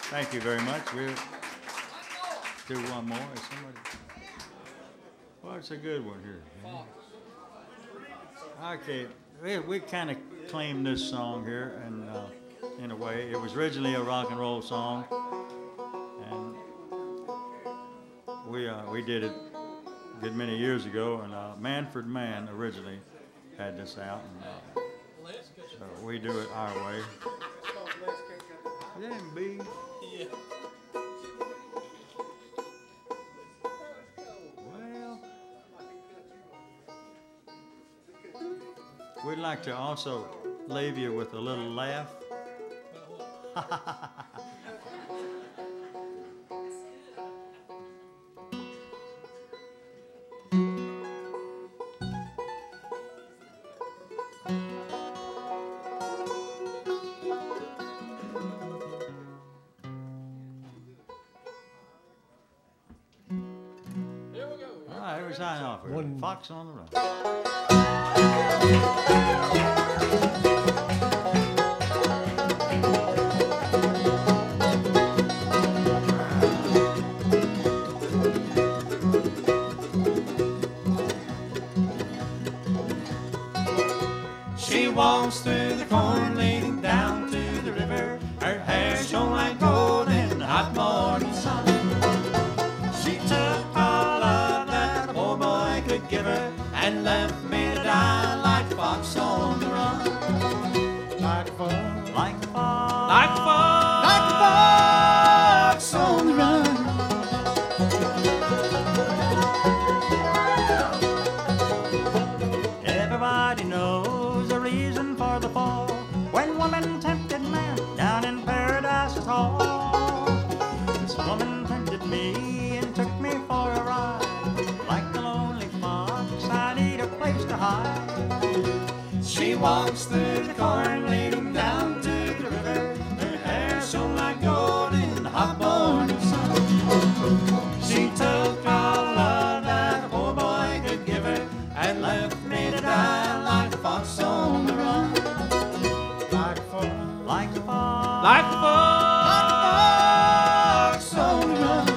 Thank you very much. We'll do one more. Is somebody? Well, it's a good one here. Okay, we kind of claimed this song here, and in a way, it was originally a rock and roll song, and we did it a good many years ago, and Manfred Mann originally had this out, and so we do it our way. Yeah, B. Yeah. Well, we'd like to also leave you with a little laugh. Here we sign off. One Fox on the Run. She walks through the corn leading down to the river. Her hair shone like gold in the hot morning sun. She took all of that a poor boy could give her and left me to die like a fox on the run. Like a fox, like a fox, like a fox, like a fox on the run. Everybody knows the reason for the fall when woman tempted man down in Paradise's hall. This woman tempted me and took me for a ride. Like the lonely fox, I need a place to hide. She walks through the corn leading down to the river. Her hair shone like gold in the hot morning sun. She took all of that a poor boy could give her and left me to die like a fox on the run. Like a fox, Like a fox, like a fox, like a fox on the run.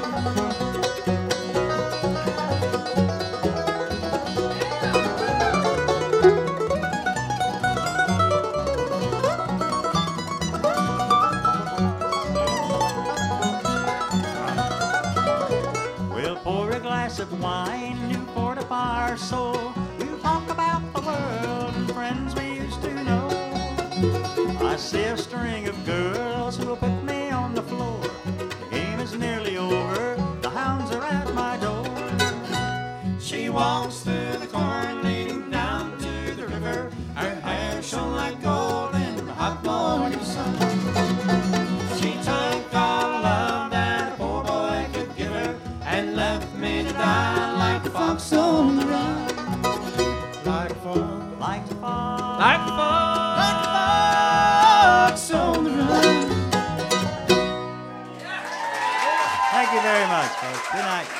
we'll pour a glass of wine to fortify our soul. We'll talk about the world and friends we used to know. I see a string of girls who will put me on the floor. The game is nearly over, the hounds are at my door. She walks through the corn leading down to the river. Her hair shone like gold in the hot morning sun. She took all of that a poor boy could give her and left me to die like a fox on the run. Like a fox, Like a fox, like a fox, like a fox on the run. Thank you very much, folks. Good night.